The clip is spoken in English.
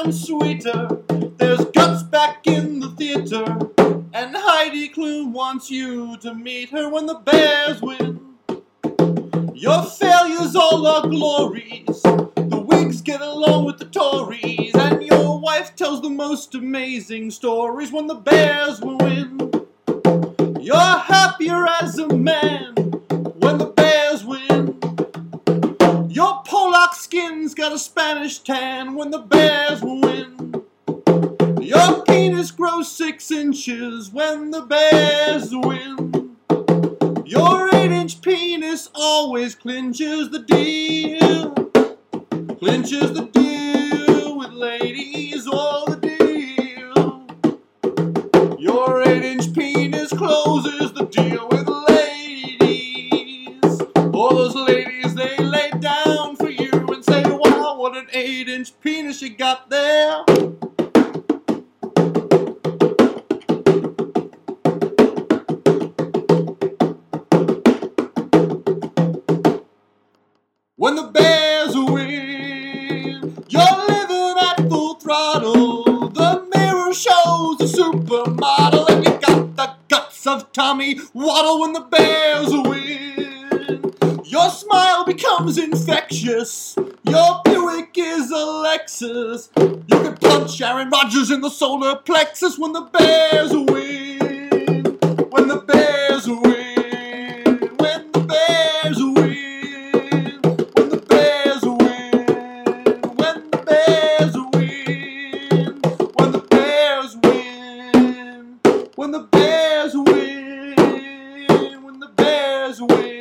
sounds sweeter. There's guts back in the theater, and Heidi Klum wants you to meet her when the Bears win. Your failures all are glories. The Whigs get along with the Tories, and your wife tells the most amazing stories when the Bears win. You're happier as a man when the Bears win. Your Polak skin's got a Spanish tan when the Bears win. Your penis grows 6 inches when the Bears win. Your 8-inch penis always clinches the deal. Clinches the deal with ladies, or the deal. Your 8-inch penis closes the deal with ladies. All those ladies, they lay down for you and say, wow, what an 8-inch penis you got there. When the Bears win, you're living at full throttle. The mirror shows a supermodel, and you got the guts of Tommy Waddle when the Bears win. Your smile becomes infectious. Your Buick is a Lexus. You can punch Aaron Rodgers in the solar plexus when the Bears win. When the Bears win. When the Bears win. When the Bears win, when the Bears win.